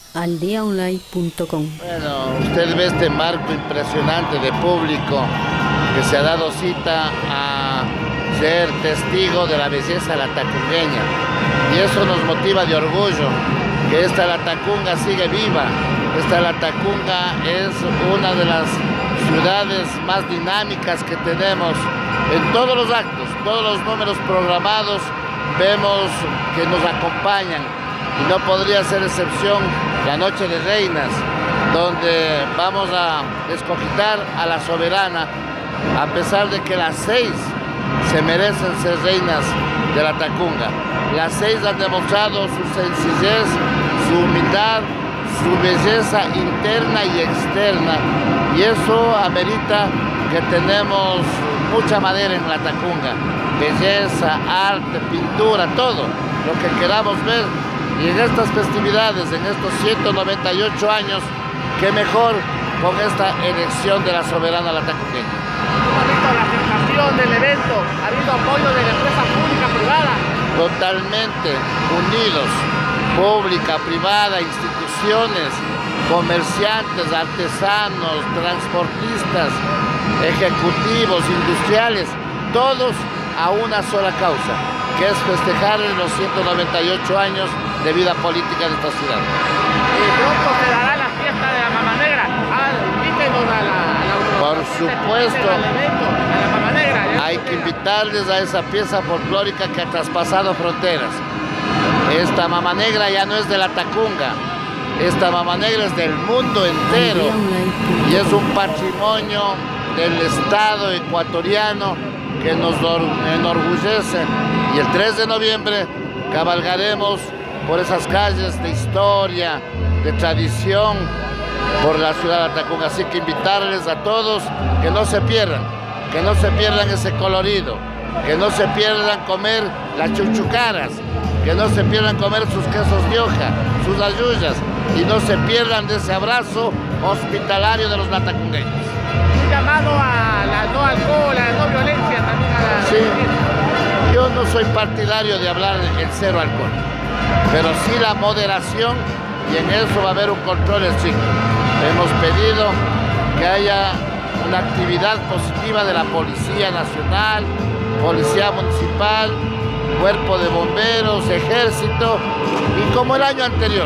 aldiaonline.com. Bueno, usted ve este marco impresionante de público que se ha dado cita a ser testigo de la belleza latacungueña. Y eso nos motiva de orgullo, que esta Latacunga sigue viva. Esta Latacunga es una de las ciudades más dinámicas que tenemos en todos los actos, todos los números programados, vemos que nos acompañan. Y no podría ser excepción la Noche de Reinas, donde vamos a descogitar a la soberana, a pesar de que las 6 se merecen ser reinas de Latacunga. Las 6 han demostrado su sencillez, su humildad, su belleza interna y externa, y eso amerita que tenemos mucha madera en Latacunga, belleza, arte, pintura, todo lo que queramos ver. Y en estas festividades, en estos 198 años, qué mejor con esta elección de la soberana latacungueña. ¿Cómo ha visto la aceptación del evento? ¿Ha habido apoyo de la empresa pública, privada? Totalmente unidos, pública, privada, instituciones, comerciantes, artesanos, transportistas, ejecutivos, industriales, todos a una sola causa, que es festejar los 198 años de vida política de esta ciudad. Pronto se dará la fiesta de la Mama Negra. Invítenos a la Por supuesto, al evento, a la Mama Negra. Hay que invitarles a esa pieza folclórica que ha traspasado fronteras. Esta Mama Negra ya no es de Latacunga, esta Mama Negra es del mundo entero y es un patrimonio del Estado ecuatoriano que nos enorgullece. Y el 3 de noviembre cabalgaremos por esas calles de historia, de tradición, por la ciudad de Latacunga. Así que invitarles a todos que no se pierdan ese colorido, que no se pierdan comer las chuchucaras, que no se pierdan comer sus quesos de hoja, sus ayuyas, y no se pierdan de ese abrazo hospitalario de los latacungueños. Un llamado a la no alcohol, a la no violencia también a la... Sí, yo no soy partidario de hablar del cero alcohol, pero sí la moderación, y en eso va a haber un control estricto. Hemos pedido que haya una actividad positiva de la Policía Nacional, Policía Municipal, Cuerpo de Bomberos, Ejército, y como el año anterior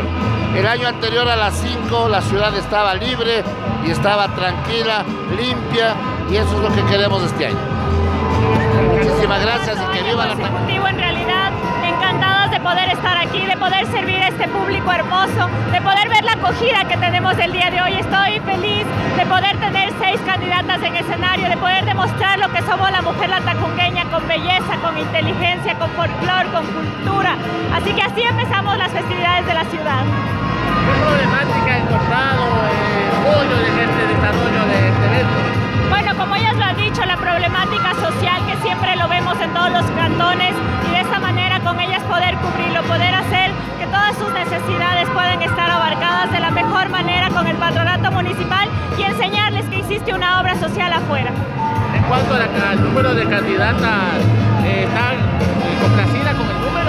a las 5 la ciudad estaba libre y estaba tranquila, limpia, y eso es lo que queremos este año. Muchísimas gracias y que viva la Ejecutivo. En realidad, encantadas de poder estar aquí, de poder servir a este público hermoso, de poder ver la acogida que tenemos el día de hoy. Estoy feliz de poder tener 6 candidatas en escenario, de poder demostrar lo que somos la mujer latacungueña, con belleza, con inteligencia, con folclor, con cultura. Así que así empezamos las festividades de la ciudad. ¿Qué problemática ha encontrado el apoyo de este desarrollo de este evento? Bueno, como ellas lo han dicho, la problemática social que siempre lo vemos en todos los cantones, y de esta manera con ellas poder cubrirlo, poder hacer que todas sus necesidades puedan estar abarcadas de la mejor manera con el patronato municipal, y enseñarles que existe una obra social afuera. En cuanto al número de candidatas, ¿están complacidas con el número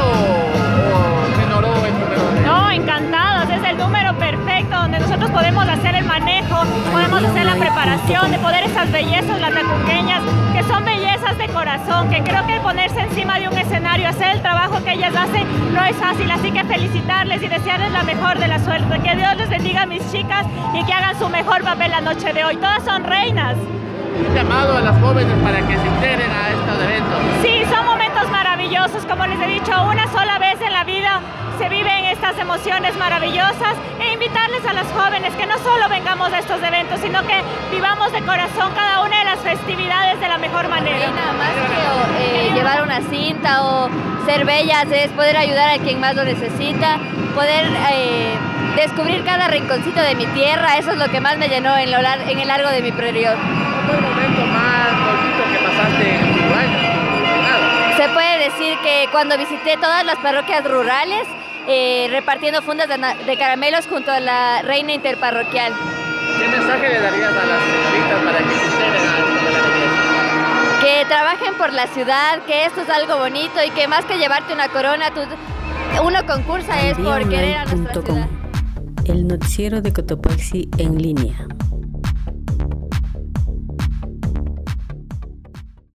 o menoró el número? No, encantados, es el número perfecto donde nosotros podemos hacer el manejo, podemos hacer la preparación de poder esas bellezas latacungueñas, que son bellezas de corazón, que creo que ponerse encima de un escenario, hacer el trabajo que ellas hacen, no es fácil. Así que felicitarles y desearles la mejor de la suerte, que Dios les bendiga a mis chicas y que hagan su mejor papel la noche de hoy. Todas son reinas. Un llamado a las jóvenes para que se integren a estos eventos. Sí, son momentos maravillosos, como les he dicho, una sola vez en la vida se viven estas emociones maravillosas, e invitarles a las jóvenes que no solo vengamos a estos eventos, sino que vivamos de corazón cada una de las festividades de la mejor manera. Nada más que llevar una cinta o ser bellas es poder ayudar a quien más lo necesita, poder descubrir cada rinconcito de mi tierra. Eso es lo que más me llenó en el largo de mi periodo. ¿Cuál fue el momento más bonito que pasaste en tu año? Se puede decir que cuando visité todas las parroquias rurales, repartiendo fundas de caramelos junto a la reina interparroquial. ¿Qué mensaje le darías a las señoritas para que se integren a esto de la belleza? Que trabajen por la ciudad, que esto es algo bonito y que más que llevarte una corona, uno concursa es por querer a nuestra ciudad. el noticiero de Cotopaxi en línea.